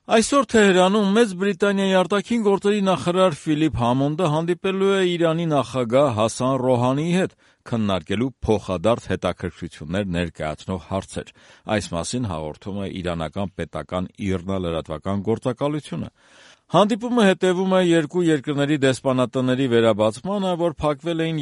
Այսօր Թեհրանում Մեծ Բրիտանիայի արտաքին գործերի նախարար Ֆիլիպ Համոնդը հանդիպելու է Իրանի նախագահ Հասան Ռոհանիի հետ, քննարկելու փոխադարձ հետաքրքրություններ ներկայացնող հարցեր։ Այս մասին հաղորդում է իրանական պետական ԻՌՆԱ լրատվական գործակալությունը։ Հանդիպումը հետևում է երկու երկրների դեսպանատների վերաբացմանը, որ փակվել էին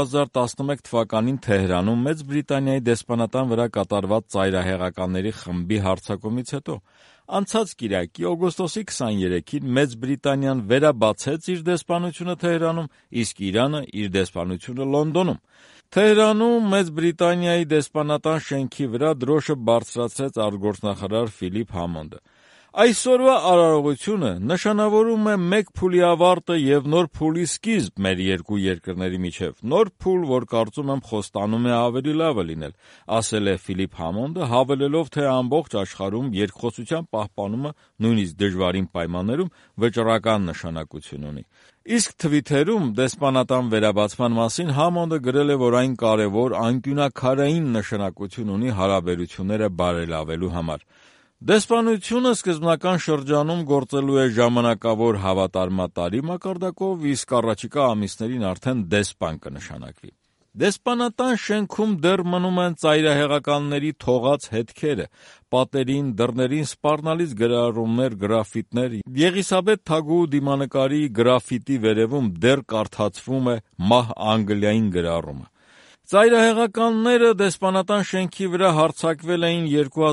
2011 թվականին Թեհրանում Մեծ Բրիտանիայի դեսպանատան վրա կատարված ծայրահեղականների խմբի հարձակումից հետո։ Անցած կիրակի օգոստոսի 23-ին Մեծ Բրիտանիան վերաբացեց իր դեսպանությունը Թեհրանում, իսկ Իրանը իր դեսպանությունը Լոնդոնում։ Թեհրանում Մեծ Բրիտանիայի դեսպանատան շենքի վրա դրոշը բարձրացրեց արտգործնախարար Ֆիլիպ Համոնդը։ Այսօրվա արարողությունը նշանավորում է մեկ փուլի ավարտը և նոր փուլի սկիզբ մեր երկու երկրների միջև, նոր փուլ, որ կարծում եմ խոստանում է ավելի լավը լինել, ասել է Ֆիլիպ Համոնդը, հավելելով, թե ամբողջ աշխարհում երկխոսության պահպանումը նույնիսկ դժվարին պայմաններում վճռական նշանակություն ունի։ Իսկ թվիթերում դեսպանատան վերաբացման մասին Համոնդը գրել է, որ այն կարևոր անկյունաքարային նշանակություն ունի հարաբերությունները բարելավելու համար։ Դեսպանությունը սկզբնական շրջանում գործելու է ժամանակավոր հավատարմատարի մակարդակով, իսկ առաջիկա ամիսներին արդեն դեսպան կնշանակվի։ Դեսպանատան շենքում դեռ մնում են ծայրահեղականների թողած հետքերը, պատերին, դռներին սպառնալից գրառումներ, գրաֆիտիներ, Եղիսաբեթ Թագուհու դիմանկարի գրաֆիտի վերևում դեռ կարդացվում է «Մահ Անգլիային» գրառումը։ Ծայրահեղականները դեսպանատան շենքի վրա հարձակվել էին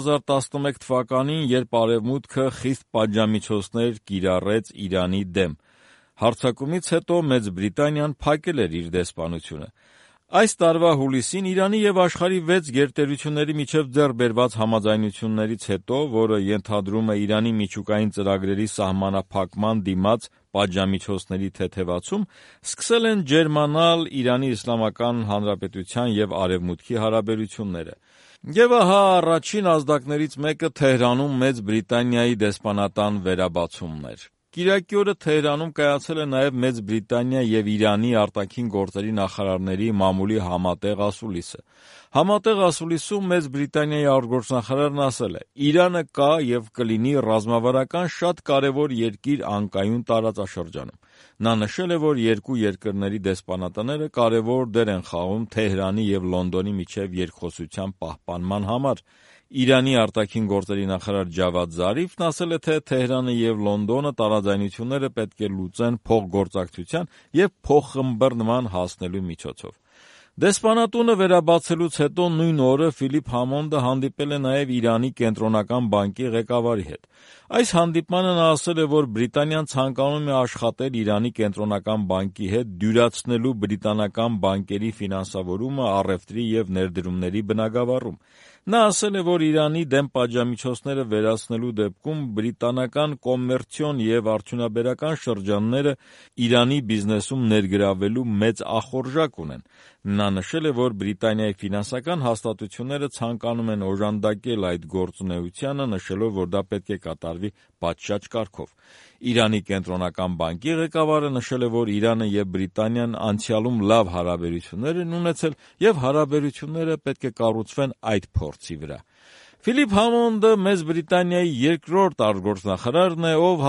2011 թվականին, երբ Արևմուտքը խիստ պատժամիջոցներ կիրառեց Իրանի դեմ։ Հարձակումից հետո Մեծ Բրիտանիան փակել էր իր դեսպանությունը։ Այս տարվա հուլիսին Իրանի և աշխարհի 6 գերտերությունների միջև ձեռք բերված համաձայնություններից հետո, որը ենթադրում է Իրանի միջուկային ծրագրերի սահմանափակման դիմաց պատժամիջոցների թեթևացում, սկսել են ջերմանալ Իրանի Իսլամական Հանրապետության և Արևմուտքի հարաբերությունները։ Եվ ահա առաջին ազդակներից մեկը Թեհրանում Մեծ Բրիտանիայի դեսպանատան վերաբացումն էր։ Կիրակի օրը Թեհրանում կայացել է նաև Մեծ Բրիտանիա և Իրանի արտաքին գործերի նախարարների մամուլի համատեղ ասուլիսը։ Համատեղ ասուլիսում Մեծ Բրիտանիայի արտգործնախարարն ասել է. «Իրանը կա և կլինի ռազմավարական շատ կարևոր երկիր անկայուն տարածաշրջանում»։ Նա նշել է, որ երկու երկրների դեսպանատները կարևոր դեր են խաղում Թեհրանի և Լոնդոնի միջև երկխոսության պահպանման համար։ Իրանի արտաքին գործերի նախարար Ջավադ Զարիֆն ասել է, թե Թեհրանը և Լոնդոնը տարաձայնությունները պետք է լուծեն փոխգործակցության և փոխըմբռնման հասնելու միջոցով։ Դեսպանատունը վերաբացելուց հետո նույն օրը Ֆիլիպ Համոնդը հանդիպել է նաև Իրանի կենտրոնական բանկի ղեկավարի հետ։ Այս հանդիպմանը նա ասել է, որ Բրիտանիան ցանկանում է աշխատել Իրանի կենտրոնական բանկի հետ դյուրացնելու բրիտանական բանկերի ֆինանսավորումը առևտրի և ներդրումների բնագավառում։ Նա ասել է, որ Իրանի դեմ պատժամիջոցները վերացնելու դեպքում բրիտանական կոմերցիոն և արդյունաբերական շրջանները Իրանի բիզնեսում ներգրավվելու մեծ ախորժակ ունեն։ Նա նշել է, որ Բրիտանիայի ֆինանսական հաստատությունները ցանկանում են օժանդակել այդ գործունեությանը, նշելով, որ դա պետք է կատարվի պատշաճ կարգով։ Իրանի կենտրոնական բանկի ղեկավարը նշել է, որ Իրանը և Բրիտանիան անցյալում լավ հարաբերություններ են ունեցել և հարաբերությունները պետք է կառուցվեն այդ փորձի վրա։ Ֆիլիպ Համոնդը Մեծ Բրիտանիայի երկրորդ արտգործնախարարն է, ով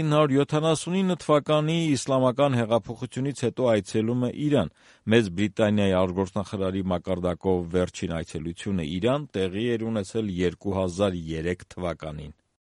1979 թվականի իսլամական հեղափոխությունից հետո այցելում է Իրան։ Մեծ Բրիտանիայի արտգործնախարարի մակարդակով վերջին այցելությունը Իրան տեղի էր ունեցել 2003 թվականին։